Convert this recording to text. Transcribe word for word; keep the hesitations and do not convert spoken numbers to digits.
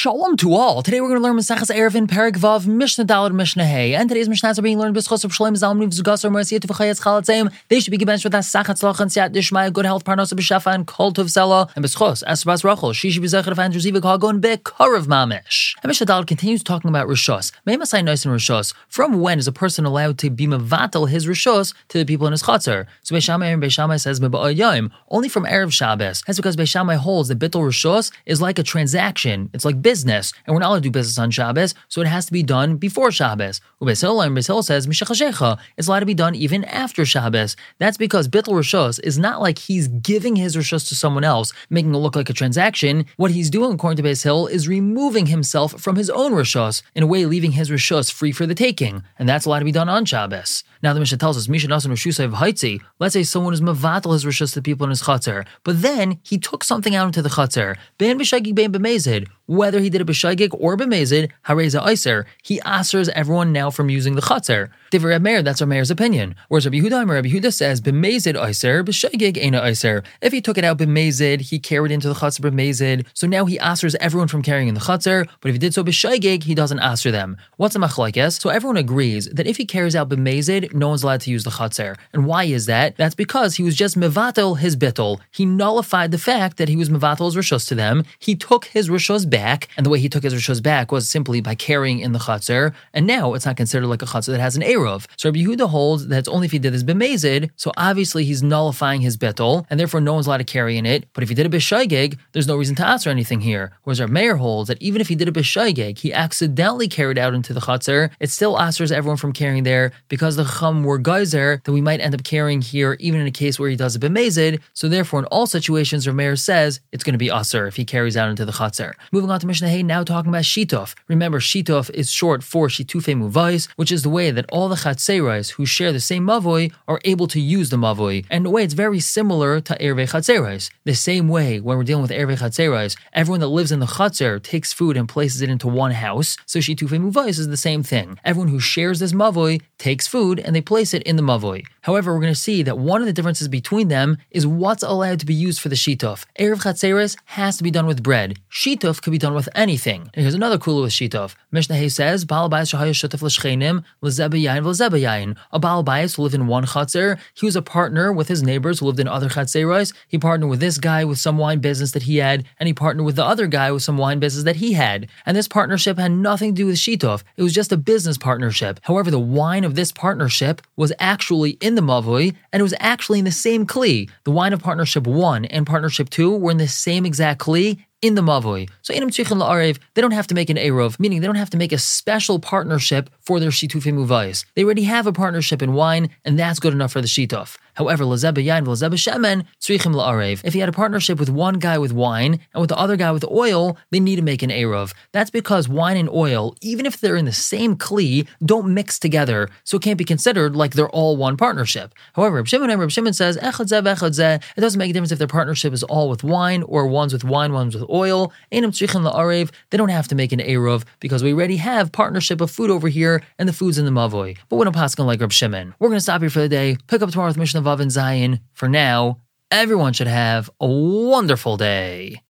Shalom to all. Today we're going to learn Maseches Eruvin, Perek Vav, Mishnah Daled, Mishnah Hey. And today's Mishnahs are being learned b'schos of Shalom Zalman V'Zugas or Mercy to V'chayetz Chalatzeim. They should be given with that Sachat Tzlach and Siyat Dishmaya, good health, Parnasa B'Shafa, and Kol Tov Sela. And b'schos Asbas Rachel, she should be Zechar of Andrew Zivik Hagon Be'Korav Mamish. And Mishnah Daled continues talking about Rishos. May Masai Nice and Rishos. From when is a person allowed to be mevatel his Rishos to the people in his Chatzar? So Beishamai and Beishamai says Meba'ayim, only from Erev Shabbos. That's because Beishamai holds that Bittul Rishos is like a transaction. It's like business, and we're not allowed to do business on Shabbos, so it has to be done before Shabbos. Beis Hillel and Beis Hillel says Mishachashecha, it's allowed to be done even after Shabbos. That's because Bittul Rishos is not like he's giving his Rishos to someone else, making it look like a transaction. What he's doing, according to Beis Hillel, is removing himself from his own Rishos, in a way leaving his Rishos free for the taking, and that's allowed to be done on Shabbos. Now the Mishnah tells us, Misha Nasan Rishusay V'Haitzi, let's say someone is mevatel his Rishos to people in his Chatzar, but then he took something out into the Chatzar, Ben B'Shagig Ben B'Mezid, whether he did it b'shagig or b'mezid, hareza iser, he asers everyone now from using the chatzar. Divrei Reb Meir, that's our mayor's opinion. Whereas Rabbi Yehuda, Rabbi Yehuda says b'mezid iser, b'shagig eina iser. If he took it out b'mezid, he carried into the chatzar b'mezid, so now he asers everyone from carrying in the chatzar. But if he did so b'shagig, he doesn't aser them. What's a machlokes? So everyone agrees that if he carries out b'mezid, no one's allowed to use the chatzar. And why is that? That's because he was just mevatel his bittul. He nullified the fact that he was mevatel his rishos to them. He took his rishos back, and the way he took his rishos back was simply by carrying in the chatzar, and now it's not considered like a chatzar that has an eruv. So Rabbi Yehuda holds that it's only if he did this b'mezid, so obviously he's nullifying his bittul, and therefore no one's allowed to carry in it. But if he did a b'shaygig, there's no reason to ask or anything here. Whereas our mayor holds that even if he did a b'shaygig, he accidentally carried out into the chatzar, it still asers everyone from carrying there, because the chum were geyser that we might end up carrying here, even in a case where he does a b'mezid. So therefore in all situations, our mayor says it's going to be aser if he carries out into the chatzar. Moving on to Mishnah Hey, now talking about Shituf. Remember, Shituf is short for Shitufei Muvais, which is the way that all the Chatzerais who share the same Mavoi are able to use the Mavoi. And in a way, it's very similar to Erevei Chatzerais. The same way, when we're dealing with Erevei Chatzerais, everyone that lives in the Chatzer takes food and places it into one house. So Shitufei Muvais is the same thing. Everyone who shares this Mavoi takes food and they place it in the Mavoi. However, we're going to see that one of the differences between them is what's allowed to be used for the Shituf. Erev Chatzerais has to be done with bread. Shituf could be done with anything. And here's another kula with Shituf. Mishnah Hay says, Baal Bayis shahaya shutaf l'shchenim l'zeh b'yayin v'lzeh b'yayin. A Baal Bayis who lived in one chatzer, he was a partner with his neighbors who lived in other chatzeros. He partnered with this guy with some wine business that he had, and he partnered with the other guy with some wine business that he had. And this partnership had nothing to do with Shituf. It was just a business partnership. However, the wine of this partnership was actually in the Mavoi, and it was actually in the same kli. The wine of partnership one and partnership two were in the same exact kli, in the Mavoi. So Einam Tzrichim La'arev, they don't have to make an Eruv, meaning they don't have to make a special partnership for their Shitufei Muvais. They already have a partnership in wine, and that's good enough for the Shituf. However, L'zeh b'yayin v'lzeh b'shemen, Tzrichim La'arev. If he had a partnership with one guy with wine, and with the other guy with oil, they need to make an Eruv. That's because wine and oil, even if they're in the same kli, don't mix together, so it can't be considered like they're all one partnership. However, Reb Shimon and Reb Shimon says, Echad zeh v'echad zeh, it doesn't make a difference if their partnership is all with wine, or one's with wine, one's with oil. Einam tzrichim la'arev, they don't have to make an eruv because we already have partnership of food over here and the food's in the mavoi. But we're not paskin like Reb Shimon. We're going to stop here for the day. Pick up tomorrow with Mishnah Vav and Zayin. For now, everyone should have a wonderful day.